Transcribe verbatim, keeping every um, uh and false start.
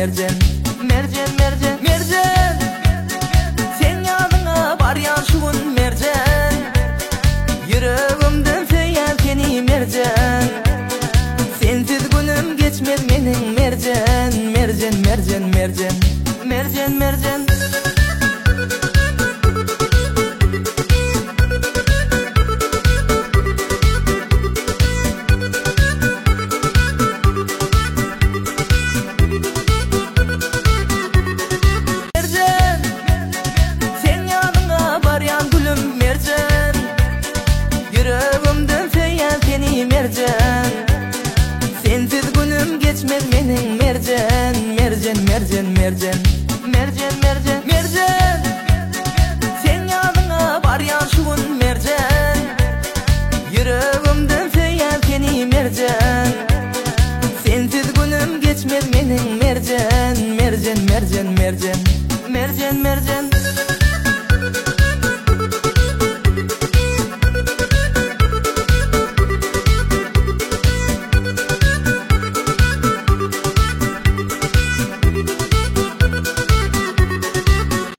mercan, mercan, mercan, mercan. Sen yanına baryan şuun mercan, yüreğimden feyyal seni mercan. Sensiz günüm geçmez menin mercan, mercan, mercan, mercan, mercan, mercan. Yüreğimden feyyal seni mercan, sensiz günüm geçmez menin mercan, mercan, mercan, mercan, mercan, mercan, mercan. Sen yanına baryan şuun mercan, yüreğimden feyyal seni mercan, sensiz günüm geçmez menin mercan, mercan, mercan, mercan, mercan, mercan.